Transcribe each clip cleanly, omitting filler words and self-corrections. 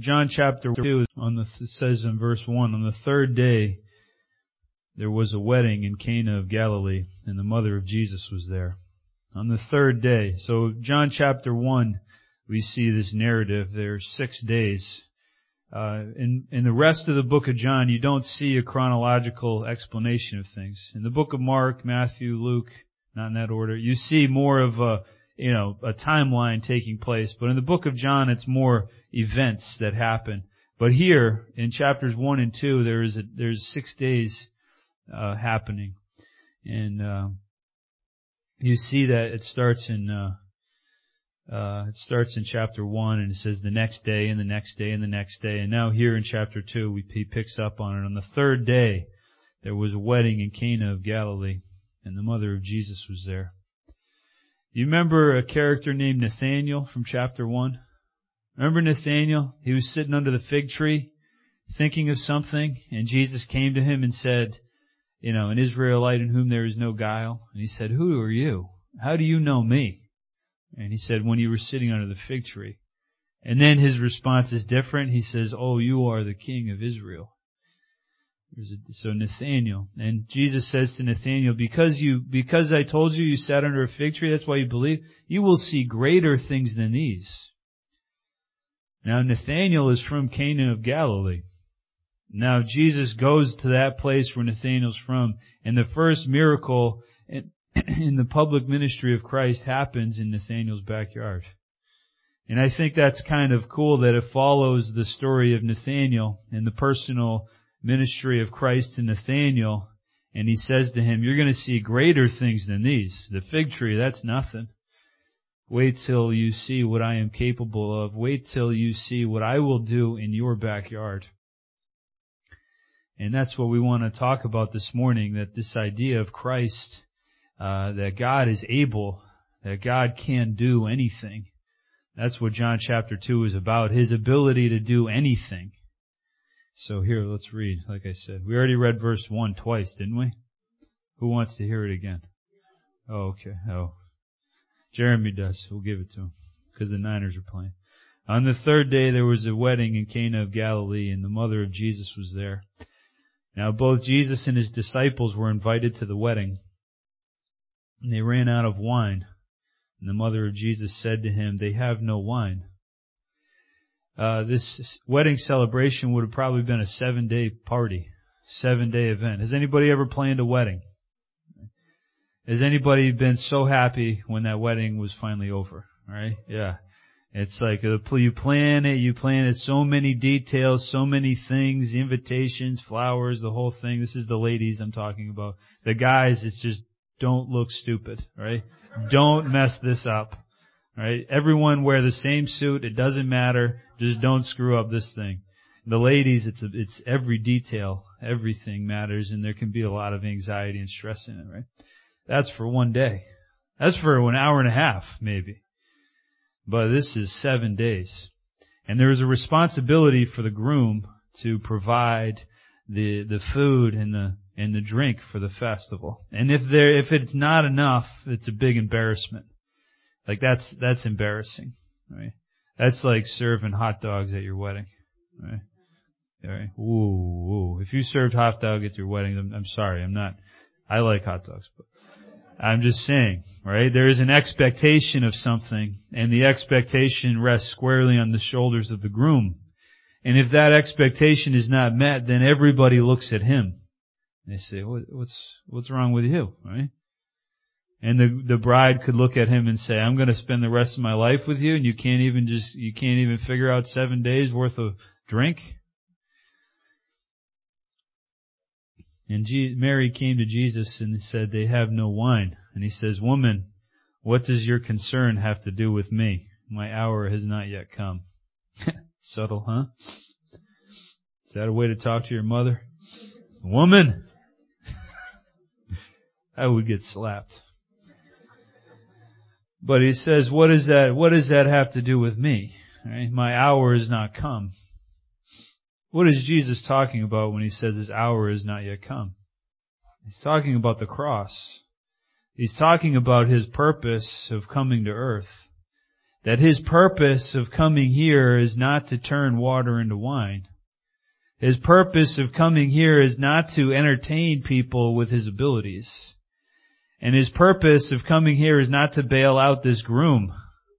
John chapter 2, it says in verse 1, on the third day there was a wedding in Cana of Galilee, and the mother of Jesus was there. On the third day. So John chapter 1, we see this narrative. There are 6 days. In the rest of the book of John, you don't see a chronological explanation of things. In the book of Mark, Matthew, Luke, not in that order, you see more of a timeline taking place. But in the book of John, it's more events that happen. But here, in chapters 1 and 2, there's 6 days happening. And you see that it starts in chapter 1, and it says the next day and the next day and the next day. And now here in chapter 2, he picks up on it. On the third day, there was a wedding in Cana of Galilee, and the mother of Jesus was there. You remember a character named Nathanael from chapter 1? Remember Nathanael? He was sitting under the fig tree, thinking of something, and Jesus came to him and said, an Israelite in whom there is no guile. And he said, "Who are you? How do you know me?" And he said, "When you were sitting under the fig tree." And then his response is different. He says, "Oh, you are the King of Israel." So Nathanael. And Jesus says to Nathanael, because I told you you sat under a fig tree, that's why you believe, you will see greater things than these. Now Nathanael is from Cana of Galilee. Now Jesus goes to that place where Nathanael's from, and the first miracle in the public ministry of Christ happens in Nathanael's backyard. And I think that's kind of cool that it follows the story of Nathanael and the personal ministry of Christ to Nathanael. And he says to him, "You're going to see greater things than these. The fig tree, that's nothing. Wait till you see what I am capable of. Wait till you see what I will do in your backyard." And that's what we want to talk about this morning, that this idea of Christ, that God is able, that God can do anything. That's what John chapter 2 is about, His ability to do anything. So here, let's read, like I said. We already read verse 1 twice, didn't we? Who wants to hear it again? Oh, okay. Oh, Jeremy does. We'll give it to him, because the Niners are playing. On the third day there was a wedding in Cana of Galilee, and the mother of Jesus was there. Now both Jesus and his disciples were invited to the wedding, and they ran out of wine. And the mother of Jesus said to him, "They have no wine." This wedding celebration would have probably been a 7-day party, 7-day event. Has anybody ever planned a wedding? Has anybody been so happy when that wedding was finally over? Right? Yeah. It's like you plan it, so many details, so many things, the invitations, flowers, the whole thing. This is the ladies I'm talking about. The guys, it's just don't look stupid, right? Don't mess this up, right? Everyone wear the same suit. It doesn't matter. Just don't screw up this thing. The ladies, it's every detail, everything matters, and there can be a lot of anxiety and stress in it, right? That's for one day. That's for an hour and a half, maybe. But this is 7 days. And there is a responsibility for the groom to provide the food and the drink for the festival. And if it's not enough, it's a big embarrassment. Like that's embarrassing, right? That's like serving hot dogs at your wedding, right? All right. Ooh. If you served hot dog at your wedding, I'm sorry, I like hot dogs, but I'm just saying, right? There is an expectation of something, and the expectation rests squarely on the shoulders of the groom. And if that expectation is not met, then everybody looks at him. They say, what's wrong with you, right? And the bride could look at him and say, "I'm going to spend the rest of my life with you, and you can't even figure out 7 days worth of drink?" And Mary came to Jesus and said, "They have no wine." And he says, "Woman, what does your concern have to do with me? My hour has not yet come." Subtle, huh? Is that a way to talk to your mother? Woman! I would get slapped. But he says, what does that have to do with me? Right? My hour has not come. What is Jesus talking about when he says his hour has not yet come? He's talking about the cross. He's talking about his purpose of coming to earth. That His purpose of coming here is not to turn water into wine. His purpose of coming here is not to entertain people with His abilities. And His purpose of coming here is not to bail out this groom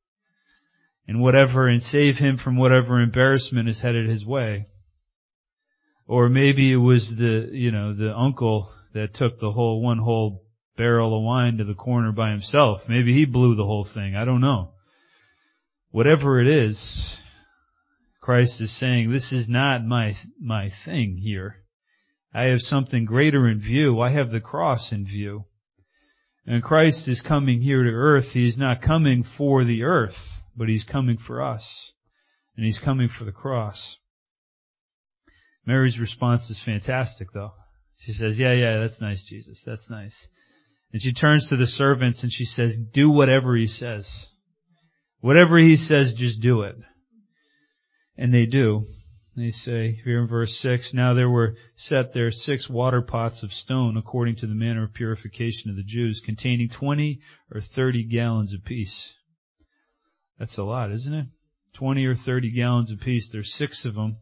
and save him from whatever embarrassment is headed his way. Or maybe it was the uncle that took one whole barrel of wine to the corner by himself. Maybe he blew the whole thing. I don't know. Whatever it is, Christ is saying, this is not my thing here. I have something greater in view. I have the cross in view. And Christ is coming here to earth. He's not coming for the earth, but He's coming for us. And He's coming for the cross. Mary's response is fantastic, though. She says, yeah, that's nice, Jesus. That's nice. And she turns to the servants and she says, do whatever He says. Whatever He says, just do it. And they do. They say, here in verse 6, now there were set there 6 water pots of stone, according to the manner of purification of the Jews, containing 20 or 30 gallons apiece. That's a lot, isn't it? 20 or 30 gallons apiece. There's 6 of them.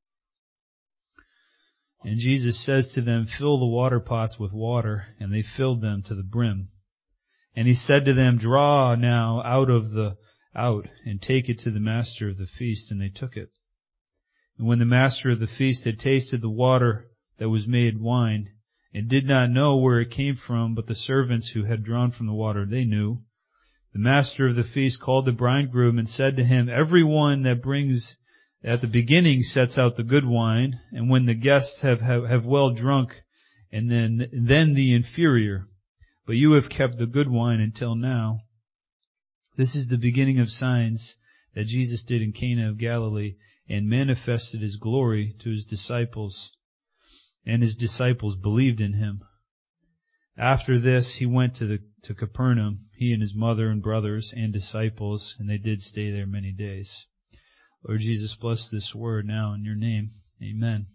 And Jesus says to them, fill the water pots with water, and they filled them to the brim. And He said to them, draw now out, and take it to the master of the feast, and they took it. And when the master of the feast had tasted the water that was made wine, and did not know where it came from, but the servants who had drawn from the water, they knew, the master of the feast called the bridegroom and said to him, everyone that brings at the beginning sets out the good wine, and when the guests have well drunk, and then the inferior. But you have kept the good wine until now. This is the beginning of signs that Jesus did in Cana of Galilee, and manifested His glory to His disciples, and His disciples believed in Him. After this, He went to Capernaum, He and His mother and brothers and disciples, and they did stay there many days. Lord Jesus, bless this word now in Your name. Amen.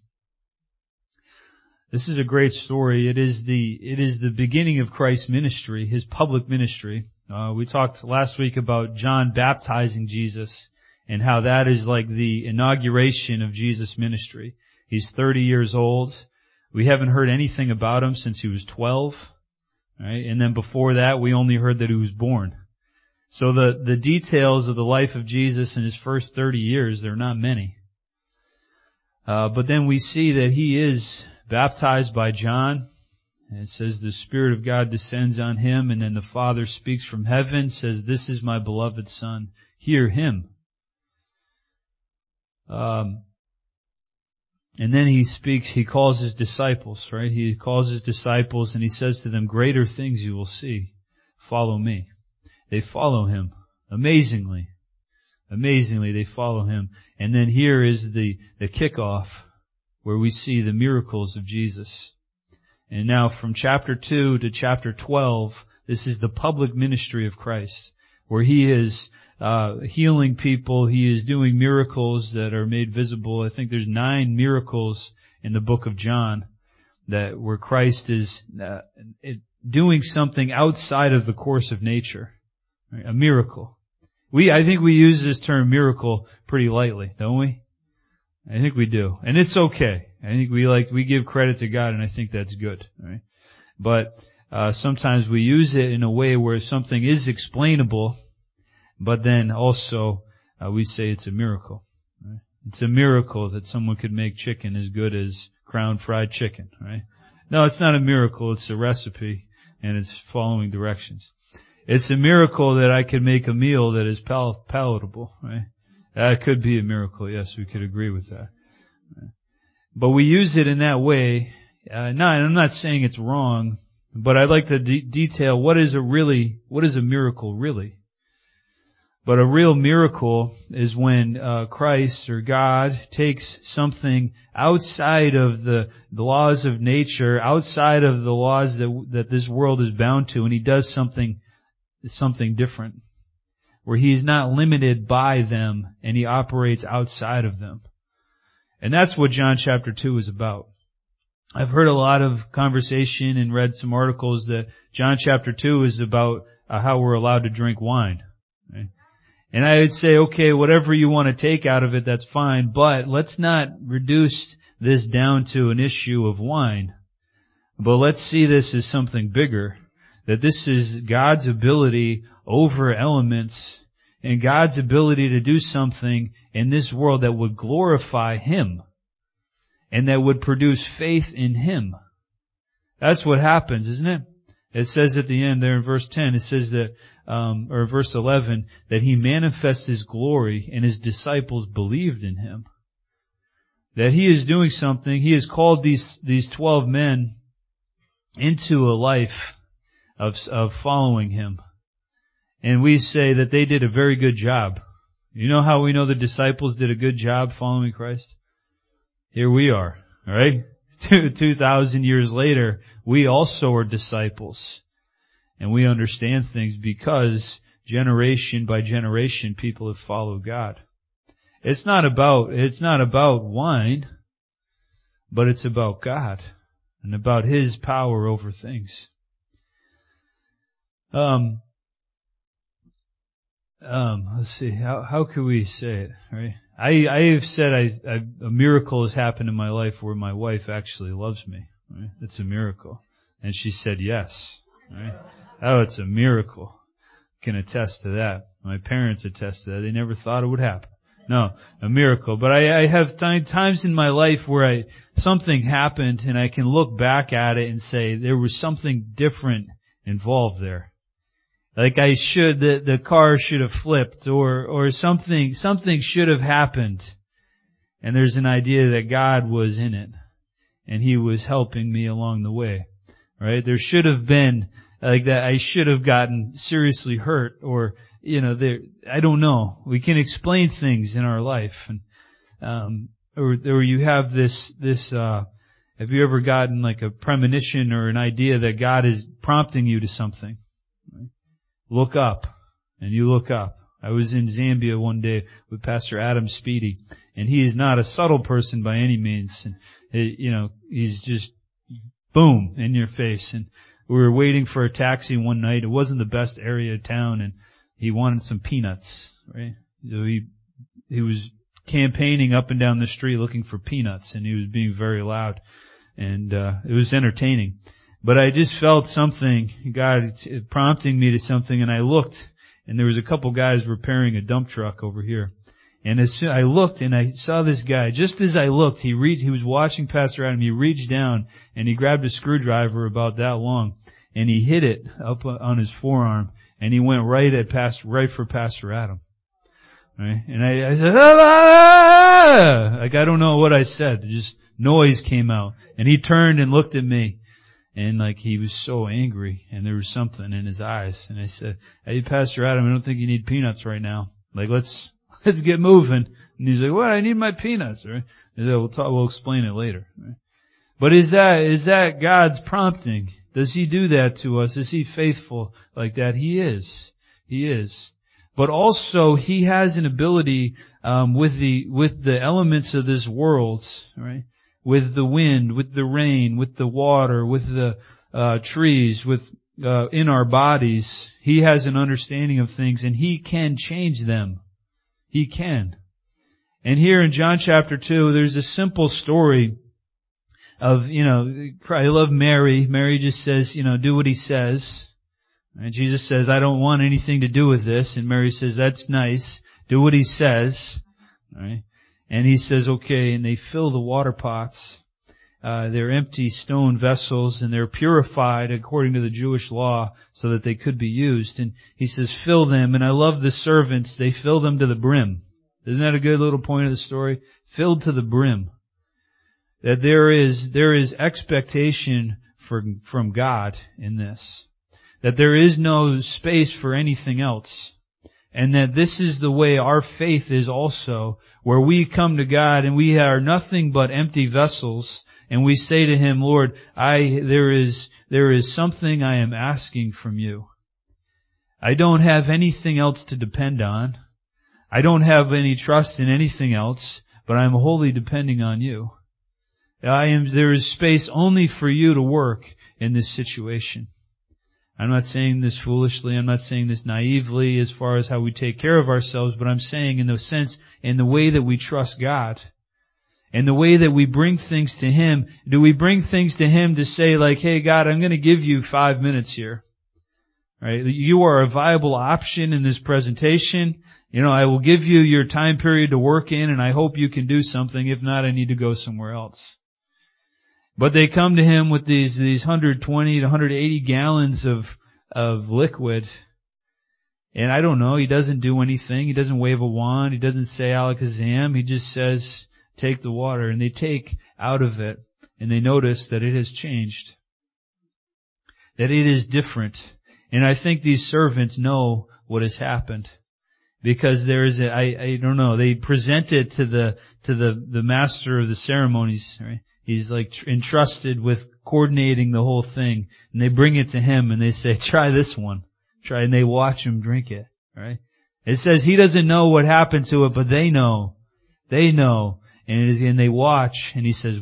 This is a great story. It is the beginning of Christ's ministry, His public ministry. We talked last week about John baptizing Jesus, and how that is like the inauguration of Jesus' ministry. He's 30 years old. We haven't heard anything about Him since He was 12. Right? And then before that, we only heard that He was born. So the details of the life of Jesus in His first 30 years, they're not many. But then we see that He is baptized by John. And it says the Spirit of God descends on Him, and then the Father speaks from heaven, says, this is my beloved Son. Hear Him. And then He calls His disciples, right? He calls His disciples and He says to them, greater things you will see. Follow me. They follow Him. Amazingly, they follow Him. And then here is the kickoff where we see the miracles of Jesus. And now from chapter 2 to chapter 12, this is the public ministry of Christ, where He is healing people. He is doing miracles that are made visible. I think there's 9 miracles in the book of John where Christ is doing something outside of the course of nature. Right? A miracle. I think we use this term miracle pretty lightly, don't we? I think we do. And it's okay. I think we give credit to God, and I think that's good. Right? But sometimes we use it in a way where something is explainable, but then also we say it's a miracle. Right? It's a miracle that someone could make chicken as good as Crown Fried Chicken. Right? No, it's not a miracle. It's a recipe, and it's following directions. It's a miracle that I could make a meal that is palatable. Right? That could be a miracle. Yes, we could agree with that. Right? But we use it in that way. I'm not saying it's wrong, but I'd like to detail what is a miracle really. But a real miracle is when Christ or God takes something outside of the laws of nature, outside of the laws that this world is bound to, and He does something different, where He is not limited by them, and He operates outside of them. And that's what John chapter 2 is about. I've heard a lot of conversation and read some articles that John chapter 2 is about how we're allowed to drink wine. Right? And I would say, okay, whatever you want to take out of it, that's fine, but let's not reduce this down to an issue of wine. But let's see this as something bigger. That this is God's ability over elements and God's ability to do something in this world that would glorify Him and that would produce faith in Him. That's what happens, isn't it? It says at the end there in verse 10, it says that, or verse 11, that He manifests His glory and His disciples believed in Him. That He is doing something. He has called these 12 men into a life of following Him. And we say that they did a very good job. You know how we know the disciples did a good job following Christ? Here we are, right? 2,000 years later, we also are disciples. And we understand things because generation by generation people have followed God. It's not about wine, but it's about God and about His power over things. Let's see, how could we say it, right? I have said a miracle has happened in my life where my wife actually loves me, right? It's a miracle. And she said yes, right? Oh, it's a miracle. Can attest to that. My parents attest to that. They never thought it would happen. No, a miracle. But I have times in my life where something happened and I can look back at it and say there was something different involved there. Like the car should have flipped or something should have happened. And there's an idea that God was in it and He was helping me along the way. Right? There should have been like that. I should have gotten seriously hurt or, I don't know. We can explain things in our life and, or you have this, have you ever gotten like a premonition or an idea that God is prompting you to something? Look up. And you look up. I was in Zambia one day with Pastor Adam Speedy, and he is not a subtle person by any means. And, he's just boom in your face. And we were waiting for a taxi one night. It wasn't the best area of town, and he wanted some peanuts, right? So he was campaigning up and down the street looking for peanuts, and he was being very loud. And it was entertaining. But I just felt something, God prompting me to something, and I looked, and there was a couple guys repairing a dump truck over here. And as soon I looked, and I saw this guy. Just as I looked, he was watching Pastor Adam. He reached down, and he grabbed a screwdriver about that long, and he hit it up on his forearm, and he went right for Pastor Adam. Right? And I said, ah! Like I don't know what I said. Just noise came out. And he turned and looked at me. And like he was so angry, and there was something in his eyes. And I said, "Hey, Pastor Adam, I don't think you need peanuts right now. Like let's get moving." And he's like, "What? I need my peanuts." Right? I said, "We'll explain it later." Right? But is that God's prompting? Does He do that to us? Is He faithful like that? He is. He is. But also He has an ability with the elements of this world, right? With the wind, with the rain, with the water, with the trees, in our bodies. He has an understanding of things, and He can change them. He can. And here in John chapter 2, there's a simple story of, I love Mary. Mary just says, do what He says. And Jesus says, I don't want anything to do with this. And Mary says, that's nice. Do what He says. All right. And He says, okay, and they fill the water pots. They're empty stone vessels, and they're purified according to the Jewish law so that they could be used. And He says, fill them. And I love the servants. They fill them to the brim. Isn't that a good little point of the story? Filled to the brim. That there is expectation from God in this. That there is no space for anything else. And that this is the way our faith is also, where we come to God and we are nothing but empty vessels, and we say to Him, Lord, there is something I am asking from You. I don't have anything else to depend on. I don't have any trust in anything else, but I'm wholly depending on You. There is space only for You to work in this situation. I'm not saying this foolishly. I'm not saying this naively as far as how we take care of ourselves, but I'm saying in the sense, in the way that we trust God. And the way that we bring things to Him. Do we bring things to Him to say like, hey God, I'm going to give you 5 minutes here. Right? You are a viable option in this presentation. I will give you your time period to work in, and I hope you can do something. If not, I need to go somewhere else. But they come to Him with these 120 to 180 gallons of liquid. And I don't know, He doesn't do anything. He doesn't wave a wand. He doesn't say alakazam. He just says, take the water. And they take out of it, and they notice that it has changed. That it is different. And I think these servants know what has happened. Because there is I don't know, they present it to the master of the ceremonies, right? He's like entrusted with coordinating the whole thing. And they bring it to him and they say, try this one. And they watch him drink it, right? It says he doesn't know what happened to it, but they know. They know. And they watch and he says,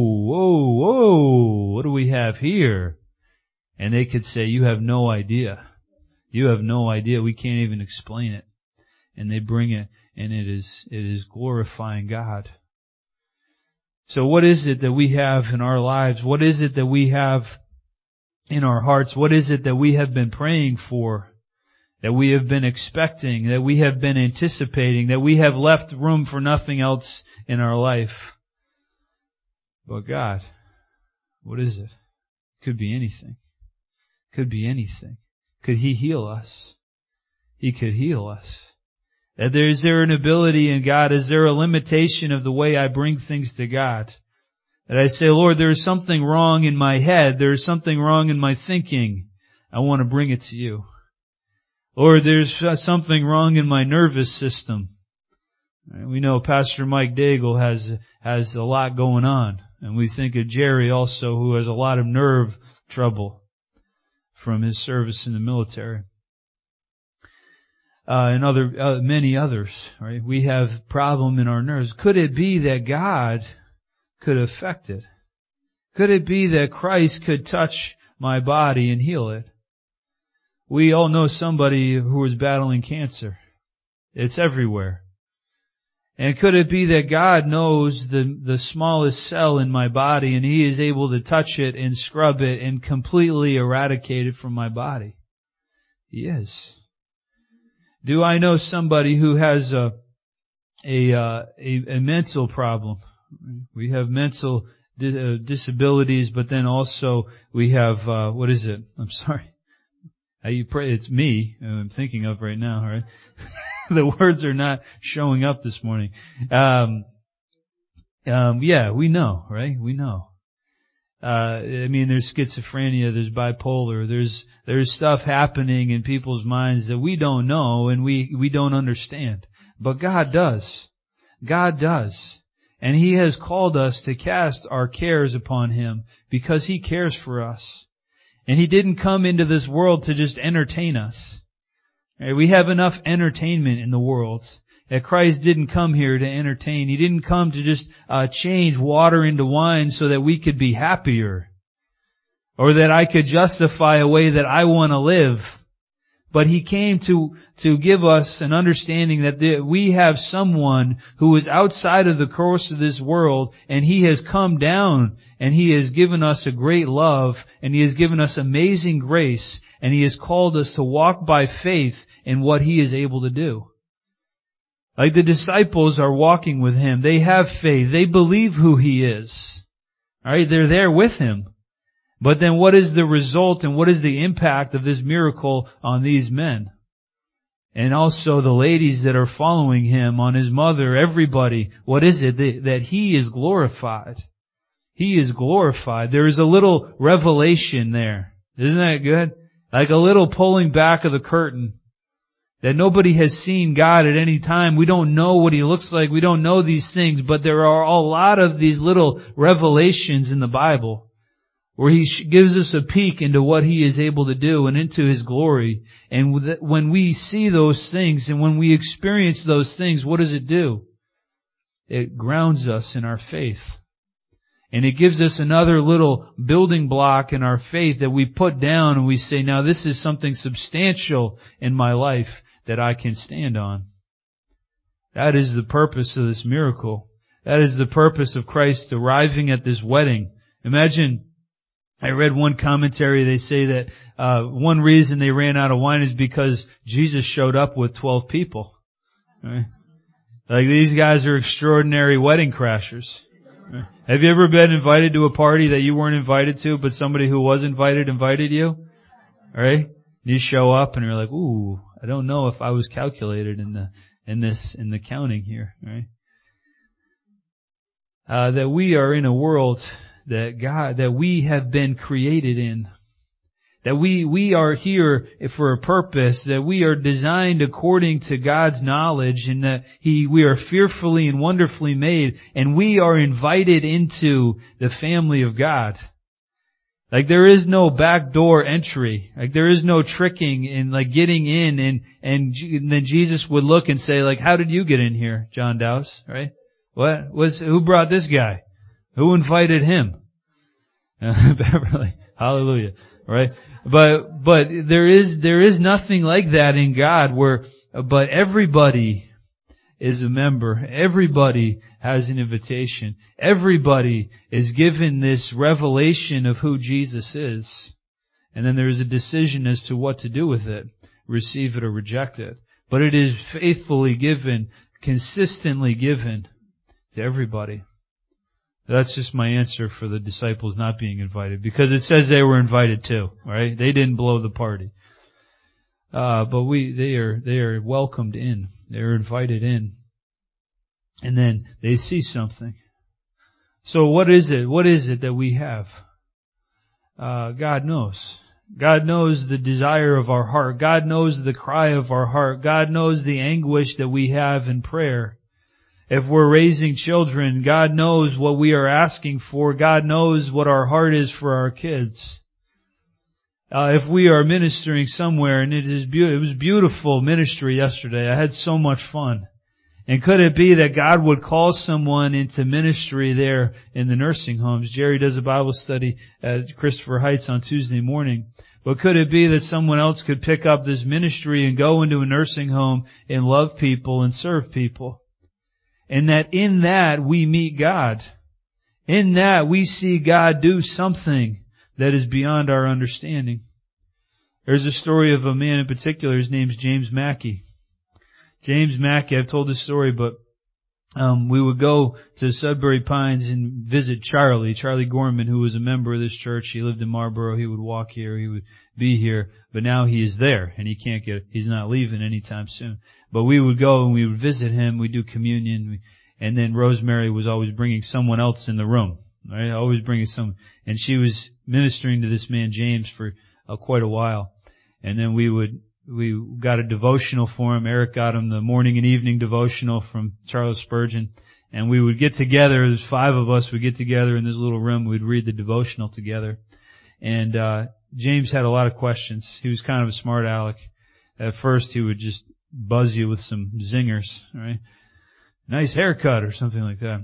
whoa, what do we have here? And they could say, you have no idea. You have no idea. We can't even explain it. And they bring it and it is glorifying God. So what is it that we have in our lives? What is it that we have in our hearts? What is it that we have been praying for? That we have been expecting? That we have been anticipating? That we have left room for nothing else in our life? But God, what is it? Could be anything. Could be anything. Could He heal us? He could heal us. Is there an ability in God? Is there a limitation of the way I bring things to God? That I say, Lord, there is something wrong in my head. There is something wrong in my thinking. I want to bring it to you. Lord, there's something wrong in my nervous system. We know Pastor Mike Daigle has a lot going on. And we think of Jerry also, who has a lot of nerve trouble from his service in the military. And many others, right? We have problem in our nerves. Could it be that God could affect it? Could it be that Christ could touch my body and heal it? We all know somebody who is battling cancer. It's everywhere. And could it be that God knows the smallest cell in my body and He is able to touch it and scrub it and completely eradicate it from my body? He is. Do I know somebody who has a mental problem? We have mental disabilities, but then also we have what is it? I'm sorry. It's me I'm thinking of right now, right? The words are not showing up this morning. Yeah, we know, right? We know. There's schizophrenia, there's bipolar, there's stuff happening in people's minds that we don't know and we don't understand. But God does. God does. And He has called us to cast our cares upon Him because He cares for us. And He didn't come into this world to just entertain us. We have enough entertainment in the world. That Christ didn't come here to entertain. He didn't come to just change water into wine so that we could be happier. Or that I could justify a way that I want to live. But He came to give us an understanding that we have someone who is outside of the course of this world, and He has come down and He has given us a great love and He has given us amazing grace and He has called us to walk by faith in what He is able to do. Like the disciples are walking with Him. They have faith. They believe who He is. Alright, they're there with Him. But then what is the result and what is the impact of this miracle on these men? And also the ladies that are following Him, on His mother, everybody. What is it? That He is glorified. He is glorified. There is a little revelation there. Isn't that good? Like a little pulling back of the curtain. That nobody has seen God at any time. We don't know what He looks like. We don't know these things. But there are a lot of these little revelations in the Bible where He gives us a peek into what He is able to do and into His glory. And when we see those things and when we experience those things, what does it do? It grounds us in our faith. And it gives us another little building block in our faith that we put down and we say, now this is something substantial in my life that I can stand on. That is the purpose of this miracle. That is the purpose of Christ arriving at this wedding. Imagine, I read one commentary, they say that one reason they ran out of wine is because Jesus showed up with 12 people. Right? Like, these guys are extraordinary wedding crashers. Right? Have you ever been invited to a party that you weren't invited to, but somebody who was invited you? Right? You show up and you're like, ooh, I don't know if I was calculated in the counting here, right? That we are in a world that we have been created in. That we are here for a purpose, that we are designed according to God's knowledge, and that we are fearfully and wonderfully made, and we are invited into the family of God. Like, there is no backdoor entry. Like, there is no tricking in, like, getting in, and then Jesus would look and say, like, how did you get in here, John Dowse, right? Who brought this guy? Who invited him? Beverly. Hallelujah. Right? But there is nothing like that in God but everybody is a member. Everybody has an invitation. Everybody is given this revelation of who Jesus is. And then there's a decision as to what to do with it. Receive it or reject it. But it is faithfully given, consistently given to everybody. That's just my answer for the disciples not being invited, because it says they were invited too, right? They didn't blow the party. But they are welcomed in. They're invited in. And then they see something. So what is it? What is it that we have? God knows. God knows the desire of our heart. God knows the cry of our heart. God knows the anguish that we have in prayer. If we're raising children, God knows what we are asking for. God knows what our heart is for our kids. If we are ministering somewhere, and it was beautiful ministry yesterday. I had so much fun. And could it be that God would call someone into ministry there in the nursing homes? Jerry does a Bible study at Christopher Heights on Tuesday morning. But could it be that someone else could pick up this ministry and go into a nursing home and love people and serve people? And that in that we meet God. In that we see God do something that is beyond our understanding. There's a story of a man in particular. His name's James Mackey. James Mackey, I've told this story, but we would go to Sudbury Pines and visit Charlie Gorman, who was a member of this church. He lived in Marlboro. He would walk here. He would be here. But now he is there, and he's not leaving anytime soon. But we would go and we would visit him. We'd do communion. And then Rosemary was always bringing someone else in the room, right? Always bringing someone. And she was ministering to this man, James, for quite a while. And then we got a devotional for him. Eric got him the morning and evening devotional from Charles Spurgeon. And we would get together. There's 5 of us. We'd get together in this little room. We'd read the devotional together. And James had a lot of questions. He was kind of a smart aleck. At first, he would just buzz you with some zingers, right? Nice haircut or something like that.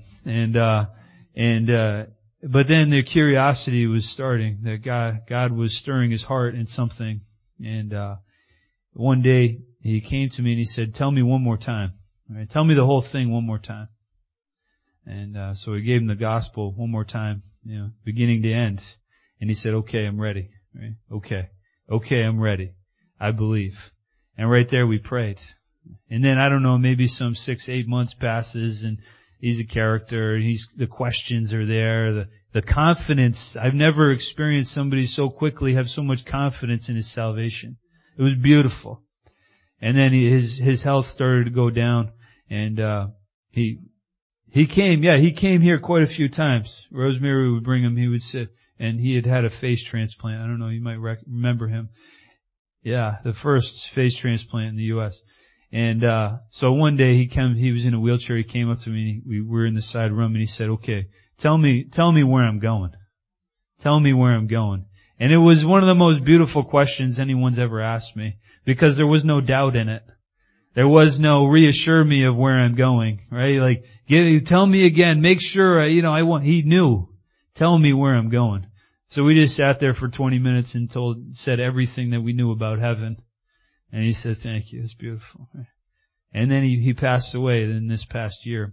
But then the curiosity was starting, that God was stirring his heart in something. And one day he came to me and he said, "Tell me one more time. Right? Tell me the whole thing one more time." And so we gave him the gospel one more time, beginning to end. And he said, "Okay, I'm ready." Right? Okay, I'm ready. I believe. And right there we prayed. And then, I don't know, maybe some 6-8 months passes, and he's a character, and the questions are there, the confidence. I've never experienced somebody so quickly have so much confidence in his salvation. It was beautiful. And then his health started to go down, and he came here quite a few times. Rosemary would bring him, he would sit, and he had a face transplant. I don't know, you might remember him. Yeah, the first face transplant in the U.S. And so one day he was in a wheelchair. He came up to me. We were in the side room, and he said, "Okay, tell me where I'm going. Tell me where I'm going." And it was one of the most beautiful questions anyone's ever asked me, because there was no doubt in it. There was no reassure me of where I'm going, right? Like, tell me again. Make sure, he knew. Tell me where I'm going. So we just sat there for 20 minutes and said everything that we knew about heaven. And he said, thank you, it's beautiful. And then he passed away in this past year.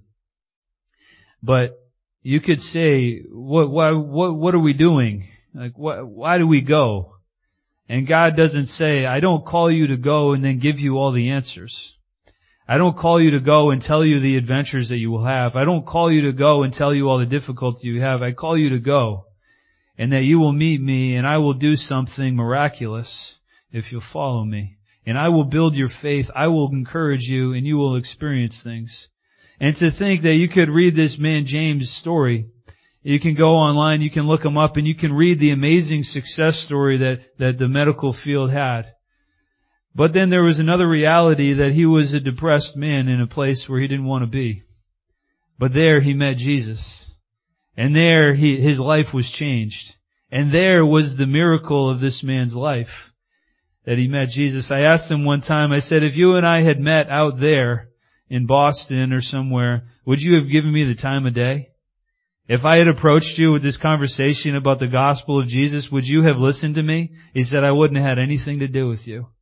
But you could say, what are we doing? Like, why do we go? And God doesn't say, I don't call you to go and then give you all the answers. I don't call you to go and tell you the adventures that you will have. I don't call you to go and tell you all the difficulty you have. I call you to go and that you will meet me and I will do something miraculous if you'll follow me. And I will build your faith. I will encourage you and you will experience things. And to think that you could read this man James' story. You can go online, you can look him up, and you can read the amazing success story that the medical field had. But then there was another reality that he was a depressed man in a place where he didn't want to be. But there he met Jesus. And there his life was changed. And there was the miracle of this man's life, that he met Jesus. I asked him one time, I said, if you and I had met out there in Boston or somewhere, would you have given me the time of day? If I had approached you with this conversation about the gospel of Jesus, would you have listened to me? He said, I wouldn't have had anything to do with you.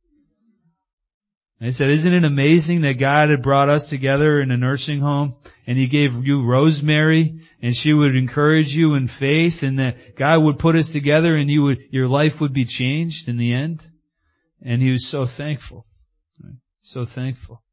And he said, isn't it amazing that God had brought us together in a nursing home and He gave you Rosemary and she would encourage you in faith and that God would put us together and your life would be changed in the end? And he was so thankful. So thankful.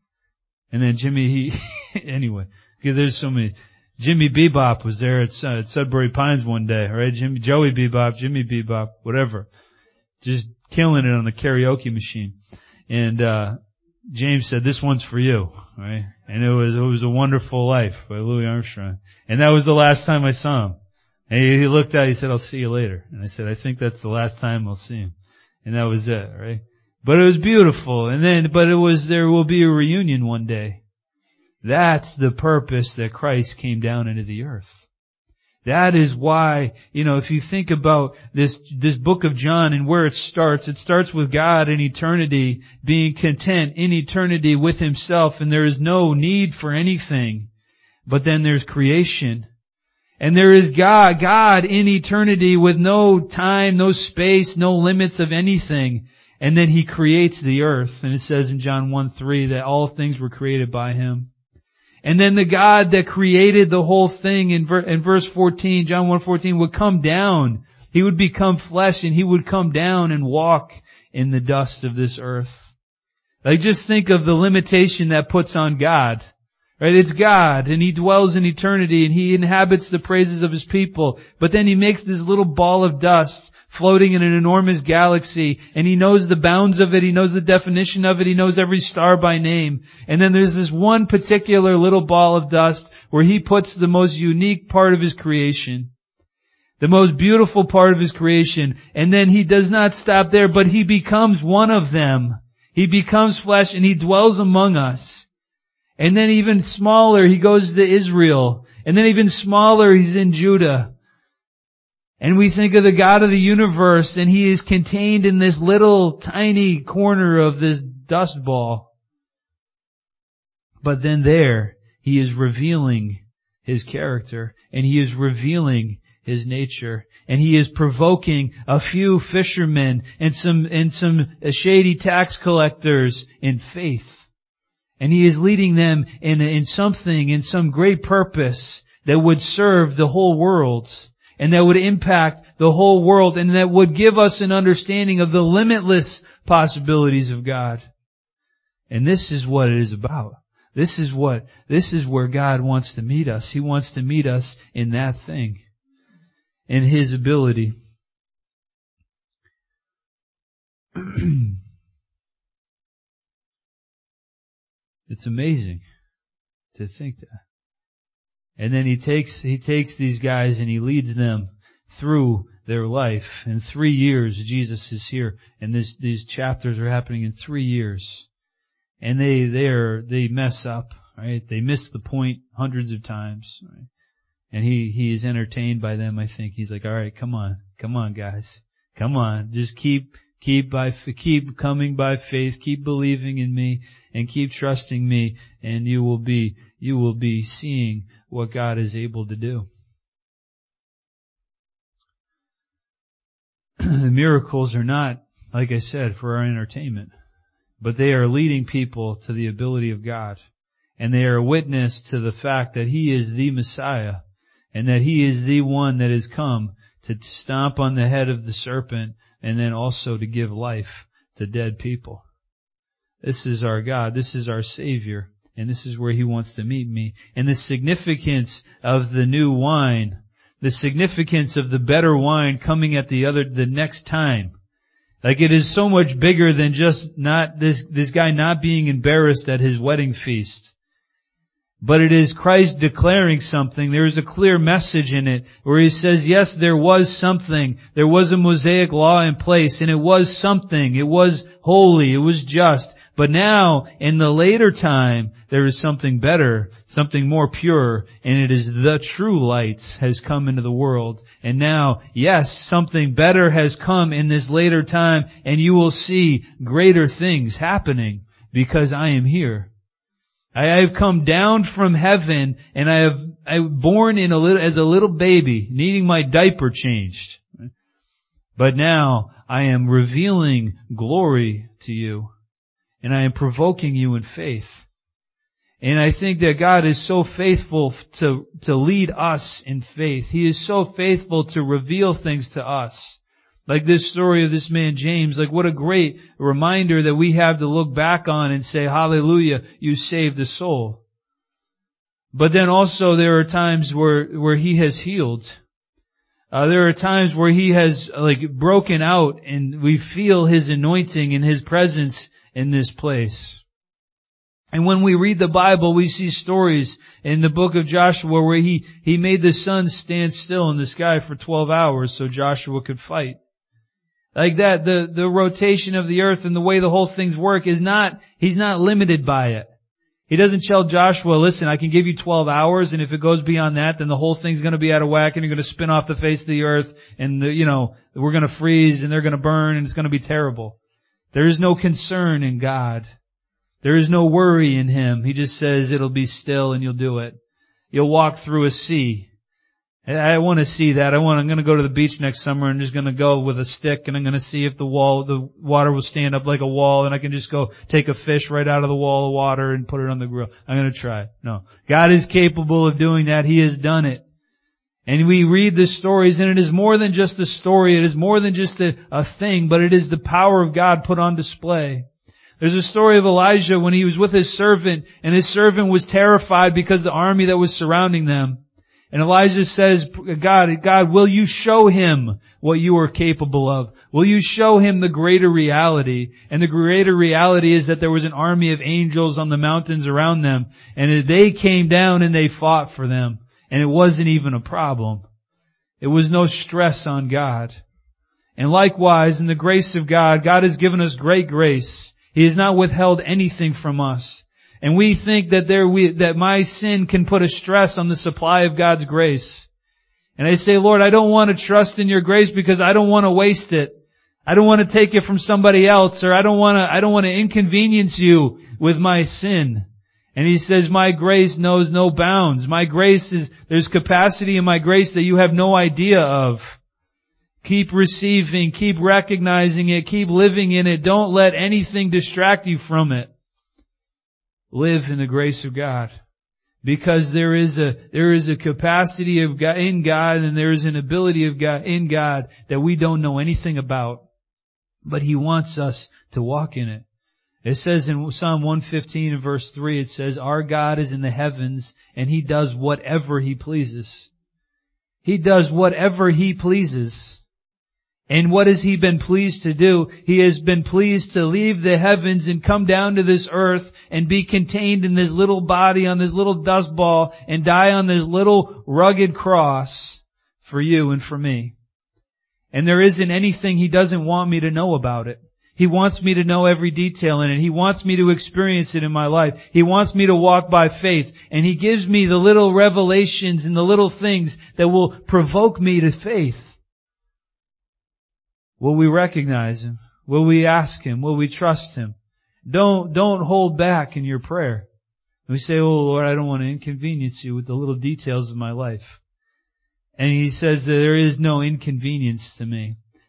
And then Jimmy, anyway, there's so many. Jimmy Bebop was there at Sudbury Pines one day, right? Joey Bebop, Jimmy Bebop, whatever. Just killing it on the karaoke machine. And James said, this one's for you, right? And it was A Wonderful Life by Louis Armstrong. And that was the last time I saw him. And he looked at, he said, I'll see you later. And I said, I think that's the last time I'll see him. And that was it, right? But it was beautiful. There will be a reunion one day. That's the purpose that Christ came down into the earth. That is why, if you think about this book of John and where it starts with God in eternity, being content in eternity with Himself, and there is no need for anything. But then there's creation. And there is God in eternity with no time, no space, no limits of anything. And then He creates the earth. And it says in John 1:3 that all things were created by Him. And then the God that created the whole thing in verse 14, John 1:14, would come down. He would become flesh and He would come down and walk in the dust of this earth. Like, just think of the limitation that puts on God. Right? It's God and He dwells in eternity and He inhabits the praises of His people. But then He makes this little ball of dust floating in an enormous galaxy, and He knows the bounds of it, He knows the definition of it, He knows every star by name. And then there's this one particular little ball of dust where He puts the most unique part of His creation, the most beautiful part of His creation, and then He does not stop there, but He becomes one of them. He becomes flesh and He dwells among us. And then even smaller, He goes to Israel, and then even smaller, He's in Judah. And we think of the God of the universe, and He is contained in this little tiny corner of this dust ball. But then there, He is revealing His character, and He is revealing His nature, and He is provoking a few fishermen and some shady tax collectors in faith. And He is leading them in some great purpose that would serve the whole world. And that would impact the whole world, and that would give us an understanding of the limitless possibilities of God. And this is what it is about. This is where God wants to meet us. He wants to meet us in that thing, in His ability. It's amazing to think that. And then He takes these guys and He leads them through their life. In 3 years, Jesus is here, and these chapters are happening in 3 years. And they mess up, right? They miss the point hundreds of times, right? And He is entertained by them. I think He's like, all right, come on, guys, come on, just keep coming by faith, keep believing in me, and keep trusting me, and you will be seeing what God is able to do. the miracles are not, like I said, for our entertainment, but they are leading people to the ability of God. And they are a witness to the fact that He is the Messiah and that He is the one that has come to stomp on the head of the serpent and then also to give life to dead people. This is our God. This is our Savior. And this is where He wants to meet me. And the significance of the new wine, the significance of the better wine coming at the next time. Like, it is so much bigger than just not this guy not being embarrassed at his wedding feast. But it is Christ declaring something. There is a clear message in it where He says, yes, there was something. There was a Mosaic law in place, and it was something. It was holy. It was just. But now, in the later time, there is something better, something more pure, and it is the true light has come into the world. And now, yes, something better has come in this later time, and you will see greater things happening because I am here. I have come down from heaven, and I have born as a little baby, needing my diaper changed. But now I am revealing glory to you, and I am provoking you in faith. And I think that God is so faithful to lead us in faith. He is so faithful to reveal things to us. Like this story of this man James, like what a great reminder that we have to look back on and say, hallelujah, you saved a soul. But then also there are times where He has healed. There are times where He has broken out and we feel His anointing and His presence in this place. And when we read the Bible, we see stories in the book of Joshua where he made the sun stand still in the sky for 12 hours so Joshua could fight. Like that, the rotation of the earth and the way the whole things work he's not limited by it. He doesn't tell Joshua, listen, I can give you 12 hours, and if it goes beyond that, then the whole thing's going to be out of whack, and you're going to spin off the face of the earth, and we're going to freeze, and they're going to burn, and it's going to be terrible. There is no concern in God. There is no worry in Him. He just says it'll be still, and you'll do it. You'll walk through a sea. I want to see that. I'm going to go to the beach next summer and just going to go with a stick and I'm going to see if the water will stand up like a wall and I can just go take a fish right out of the wall of water and put it on the grill. I'm going to try. No. God is capable of doing that. He has done it. And we read the stories and it is more than just a story. It is more than just a thing, but it is the power of God put on display. There's a story of Elijah when he was with his servant and his servant was terrified because of the army that was surrounding them. And Elijah says, God, will you show him what you are capable of? Will you show him the greater reality? And the greater reality is that there was an army of angels on the mountains around them. And they came down and they fought for them. And it wasn't even a problem. It was no stress on God. And likewise, in the grace of God, God has given us great grace. He has not withheld anything from us. And we think that my sin can put a stress on the supply of God's grace. And I say, Lord, I don't want to trust in your grace because I don't want to waste it. I don't want to take it from somebody else, or I don't want to inconvenience you with my sin. And He says, my grace knows no bounds. My grace there's capacity in my grace that you have no idea of. Keep receiving, keep recognizing it, keep living in it. Don't let anything distract you from it. Live in the grace of God. Because there is a capacity of God in God, and there is an ability of God in God that we don't know anything about. But He wants us to walk in it. It says in Psalm 115 and verse 3, it says, our God is in the heavens and He does whatever He pleases. He does whatever He pleases. And what has He been pleased to do? He has been pleased to leave the heavens and come down to this earth and be contained in this little body on this little dust ball and die on this little rugged cross for you and for me. And there isn't anything He doesn't want me to know about it. He wants me to know every detail in it. He wants me to experience it in my life. He wants me to walk by faith. And He gives me the little revelations and the little things that will provoke me to faith. Will we recognize Him? Will we ask Him? Will we trust Him? Don't hold back in your prayer. We say, oh Lord, I don't want to inconvenience you with the little details of my life. And He says that there is no inconvenience to me.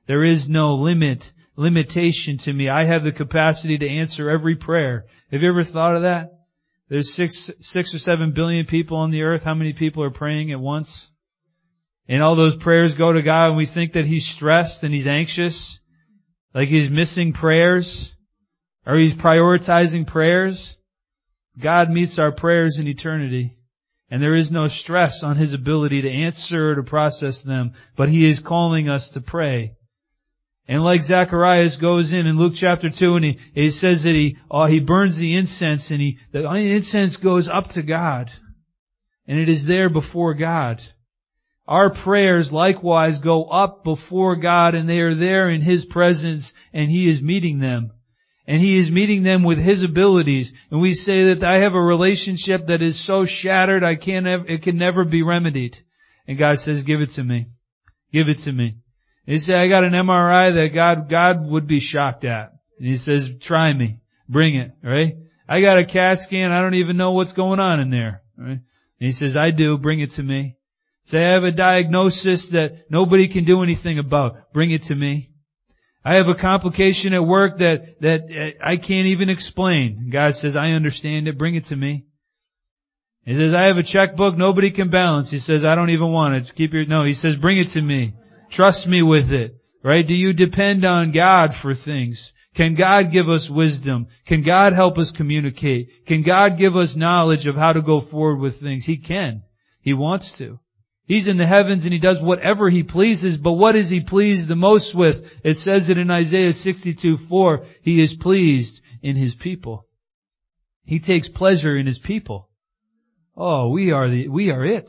There is no limitation to me. I have the capacity to answer every prayer. Have you ever thought of that? There's 6 or 7 billion people on the earth. How many people are praying at once? And all those prayers go to God, and we think that He's stressed and He's anxious, like He's missing prayers, or He's prioritizing prayers. God meets our prayers in eternity, and there is no stress on His ability to answer or to process them, but He is calling us to pray. And like Zacharias goes in Luke chapter 2, and he says that he burns the incense, and the incense goes up to God, and it is there before God. Our prayers likewise go up before God, and they are there in His presence, and He is meeting them. And He is meeting them with His abilities. And we say that I have a relationship that is so shattered it can never be remedied. And God says, give it to me. Give it to me. And you say, I got an MRI that God would be shocked at. And He says, try me. Bring it. Right? I got a CAT scan. I don't even know what's going on in there. Right? And He says, I do. Bring it to me. Say, I have a diagnosis that nobody can do anything about. Bring it to me. I have a complication at work that I can't even explain. God says, I understand it. Bring it to me. He says, I have a checkbook nobody can balance. He says, I don't even want it. No, He says, bring it to me. Trust me with it. Right? Do you depend on God for things? Can God give us wisdom? Can God help us communicate? Can God give us knowledge of how to go forward with things? He can. He wants to. He's in the heavens and He does whatever He pleases, but what is He pleased the most with? It says it in Isaiah 62:4. He is pleased in His people. He takes pleasure in His people. Oh, we are it.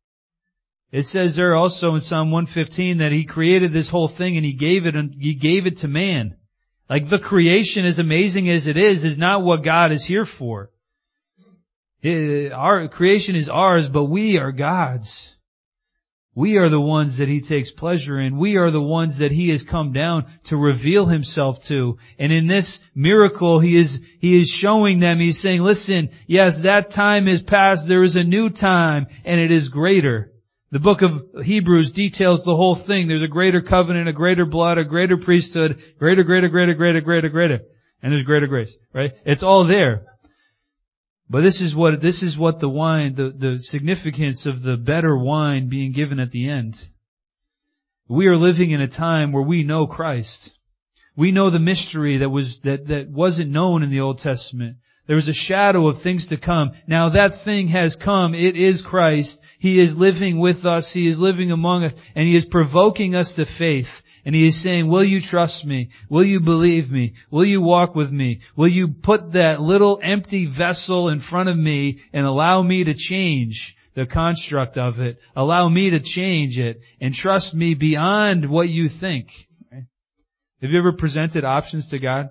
It says there also in Psalm 115 that He created this whole thing and He gave it to man. Like the creation, as amazing as it is not what God is here for. Our creation is ours, but we are God's. We are the ones that He takes pleasure in. We are the ones that He has come down to reveal Himself to. And in this miracle, He is showing them, He's saying, listen, yes, that time is past. There is a new time, and it is greater. The book of Hebrews details the whole thing. There's a greater covenant, a greater blood, a greater priesthood, greater. And there's greater grace, right? It's all there. But this is what the wine, the significance of the better wine being given at the end. We are living in a time where we know Christ. We know the mystery that wasn't known in the Old Testament. There was a shadow of things to come. Now that thing has come. It is Christ. He is living with us. He is living among us. And He is provoking us to faith. And He is saying, will you trust me? Will you believe me? Will you walk with me? Will you put that little empty vessel in front of me and allow me to change the construct of it? Allow me to change it and trust me beyond what you think. Right? Have you ever presented options to God?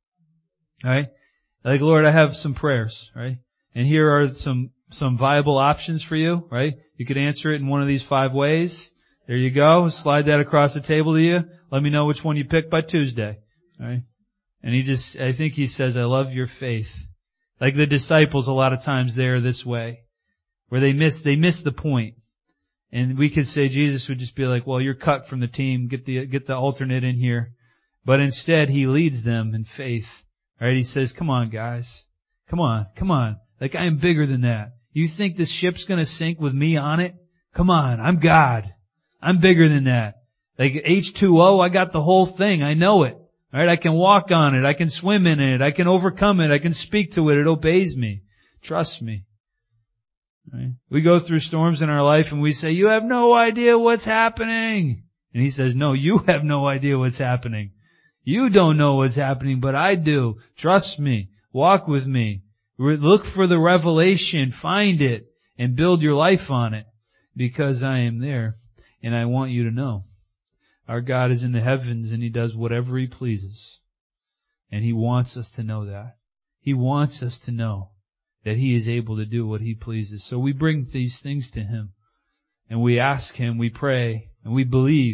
Right? Like, Lord, I have some prayers, right? And here are some viable options for you, right? You could answer it in one of these 5 ways. There you go. Slide that across the table to you. Let me know which one you pick by Tuesday. All right? And I think He says, I love your faith. Like the disciples a lot of times they are this way. Where they miss the point. And we could say Jesus would just be like, well, you're cut from the team. Get the alternate in here. But instead He leads them in faith. All right? He says, come on guys. Come on. Like I am bigger than that. You think this ship's gonna sink with me on it? Come on. I'm God. I'm bigger than that. Like H2O, I got the whole thing. I know it. All right? I can walk on it. I can swim in it. I can overcome it. I can speak to it. It obeys me. Trust me. All right? We go through storms in our life and we say, you have no idea what's happening. And He says, no, you have no idea what's happening. You don't know what's happening, but I do. Trust me. Walk with me. Look for the revelation. Find it and build your life on it because I am there. And I want you to know, our God is in the heavens and He does whatever He pleases. And He wants us to know that. He wants us to know that He is able to do what He pleases. So we bring these things to Him. And we ask Him, we pray, and we believe.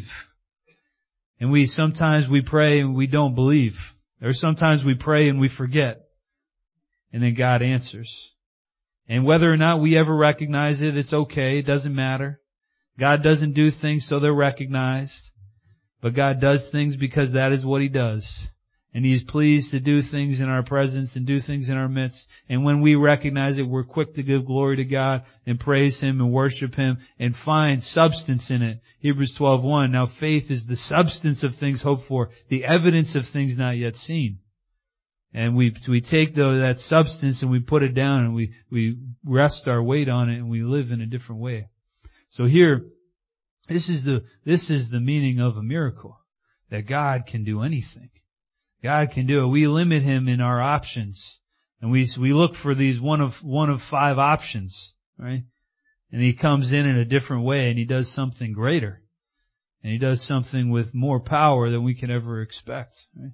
And sometimes we pray and we don't believe. Or sometimes we pray and we forget. And then God answers. And whether or not we ever recognize it, it's okay. It doesn't matter. God doesn't do things so they're recognized. But God does things because that is what He does. And He is pleased to do things in our presence and do things in our midst. And when we recognize it, we're quick to give glory to God and praise Him and worship Him and find substance in it. Hebrews 12:1. Now faith is the substance of things hoped for, the evidence of things not yet seen. And we take that substance and we put it down and we rest our weight on it and we live in a different way. So here, this is the meaning of a miracle. That God can do anything. God can do it. We limit Him in our options. And we look for these one of 5 options, right? And He comes in a different way and He does something greater. And He does something with more power than we can ever expect, right?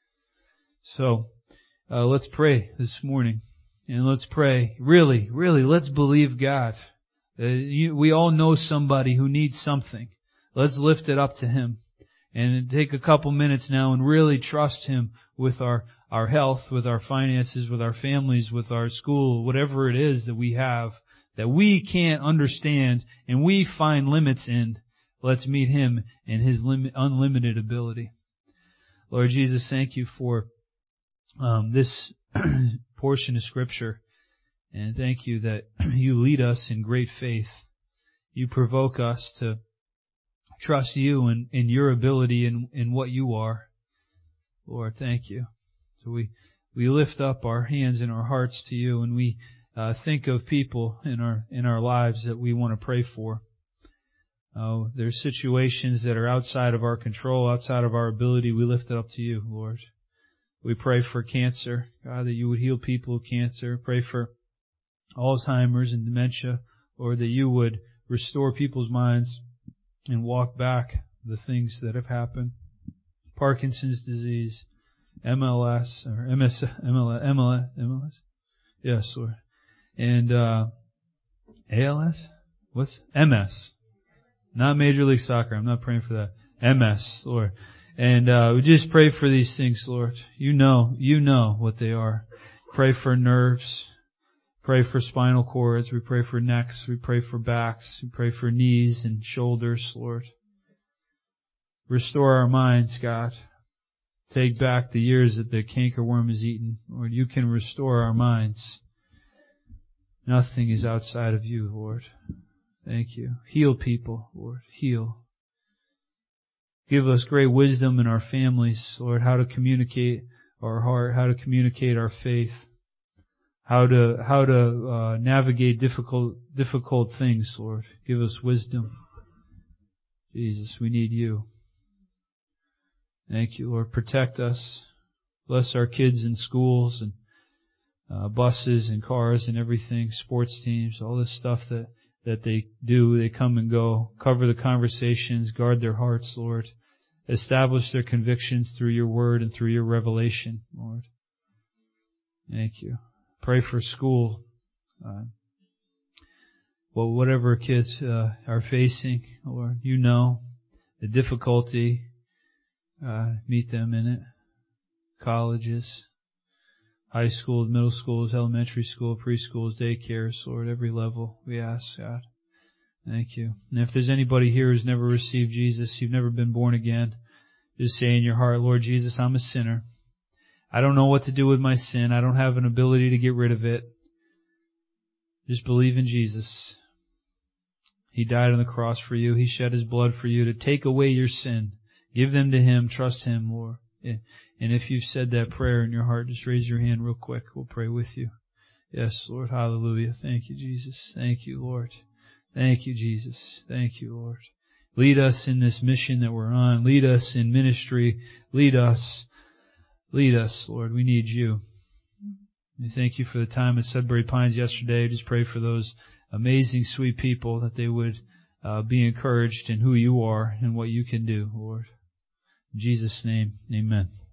So, let's pray this morning. And let's pray. Really, let's believe God. We all know somebody who needs something. Let's lift it up to Him. And take a couple minutes now and really trust Him with our health, with our finances, with our families, with our school, whatever it is that we have, that we can't understand and we find limits in. Let's meet Him in His unlimited ability. Lord Jesus, thank You for this portion of Scripture. And thank You that You lead us in great faith. You provoke us to trust You in Your ability and in what You are. Lord, thank You. So we lift up our hands and our hearts to You, and we think of people in our lives that we want to pray for. There's situations that are outside of our control, outside of our ability. We lift it up to You, Lord. We pray for cancer, God, that You would heal people with cancer. Pray for Alzheimer's and dementia, or that You would restore people's minds and walk back the things that have happened. Parkinson's disease, MLS. Yes, Lord. And ALS? What's MS? Not Major League Soccer. I'm not praying for that. MS, Lord. And we just pray for these things, Lord. You know what they are. Pray for nerves. Pray for spinal cords. We pray for necks. We pray for backs. We pray for knees and shoulders, Lord. Restore our minds, God. Take back the years that the cankerworm has eaten. Lord, You can restore our minds. Nothing is outside of You, Lord. Thank You. Heal people, Lord. Heal. Give us great wisdom in our families, Lord, how to communicate our heart, how to communicate our faith. How to navigate difficult things, Lord. Give us wisdom. Jesus, we need You. Thank You, Lord. Protect us. Bless our kids in schools and buses and cars and everything, sports teams, all this stuff that they do. They come and go. Cover the conversations. Guard their hearts, Lord. Establish their convictions through Your Word and through Your revelation, Lord. Thank You. Pray for school. Whatever kids are facing, Lord, You know the difficulty. Meet them in it. Colleges, high schools, middle schools, elementary school, preschools, daycares, Lord, every level we ask, God. Thank You. And if there's anybody here who's never received Jesus, you've never been born again, just say in your heart, Lord Jesus, I'm a sinner. I don't know what to do with my sin. I don't have an ability to get rid of it. Just believe in Jesus. He died on the cross for you. He shed His blood for you to take away your sin. Give them to Him. Trust Him, Lord. And if you've said that prayer in your heart, just raise your hand real quick. We'll pray with you. Yes, Lord. Hallelujah. Thank You, Jesus. Thank You, Lord. Thank You, Jesus. Thank You, Lord. Lead us in this mission that we're on. Lead us in ministry. Lead us. Lead us, Lord. We need You. We thank You for the time at Sudbury Pines yesterday. Just pray for those amazing, sweet people that they would be encouraged in who You are and what You can do, Lord. In Jesus' name, amen.